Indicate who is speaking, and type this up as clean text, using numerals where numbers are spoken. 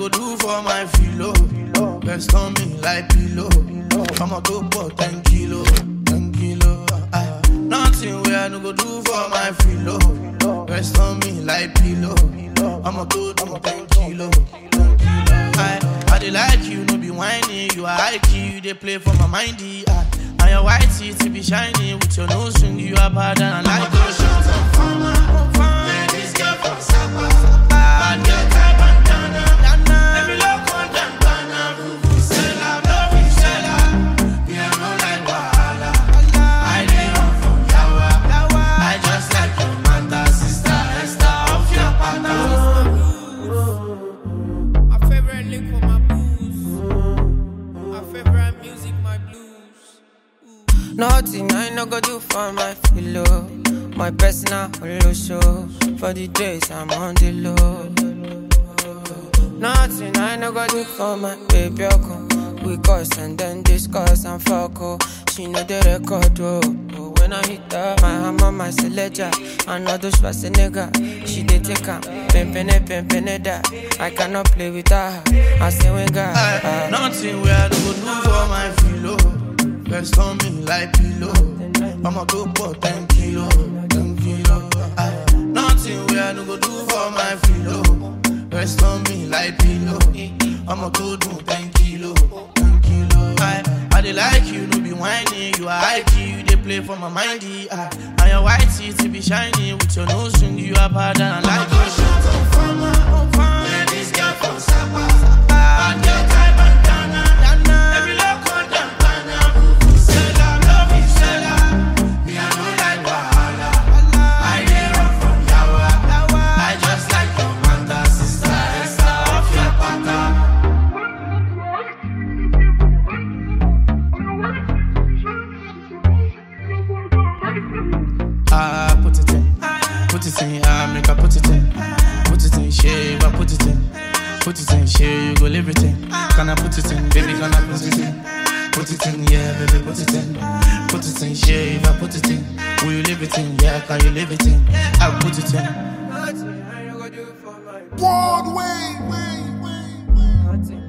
Speaker 1: go do for my filo? Rest on me like pillow. I'ma go for 10 kilo, 10 kilo. Nothing where I no go do for my filo. Rest on me like pillow. I'ma go do 10 kilo, 10 kilo. I dey like you, no be whiny. You are high key, you dey play for my mindy. And your white teeth be shiny with your nose ring. You are bad and I like those shots. Man, this girl from Sapa. Bad girl, tie bandana. Let me look on them, banana. Vuvuzela, love Vuvuzela. Me, I know like Wahala. I dey run from Yawa. I just like your mother, sister, Esther, off your pattern.
Speaker 2: My favorite lick for my booze. My favorite music, my blues. Nothing I no go do for my pillow. My personal holo show. For the days I'm on the low. Nothing I no go do for my baby. We cuss and then discuss and fuck. Oh. She know the record. Oh. When I hit her, my hammer, my selector. I know those Schwarzenegger. She dey take her. Pimpin' that. I cannot play with her. I say when God.
Speaker 1: Nothing where I don't go do for my filo. Rest on me like pillow. I'ma go for 10 kilo, 10 kilo. Nothing where I don't go do for my filo. Rest on me like pillow. I'ma go do 10 kilo, 10 kilo. I dey like you, no be whiny. You are high key, you dey play for my mindy. And your white teeth be shiny with your nose ring. You are bad and I like your shit. Man, this girl from Sapa. Bad girl, tie bandana. Let me look on them, banana. Vuvuzela, love Vuvuzela. Me, I know like Wahala. I dey run from Yawa. I just like your mother, sister, Esther, off your pattern. Put it in, make I put it in. Put it in, shave, I put it in. Put it in, shave, you go live it in. Can I put it in, baby, can I put it in? Put it in, yeah, baby, put it in. Put it in, shave, I put it in. Will you live it in, yeah, can you live it in? I put it in.
Speaker 3: Broadway, way.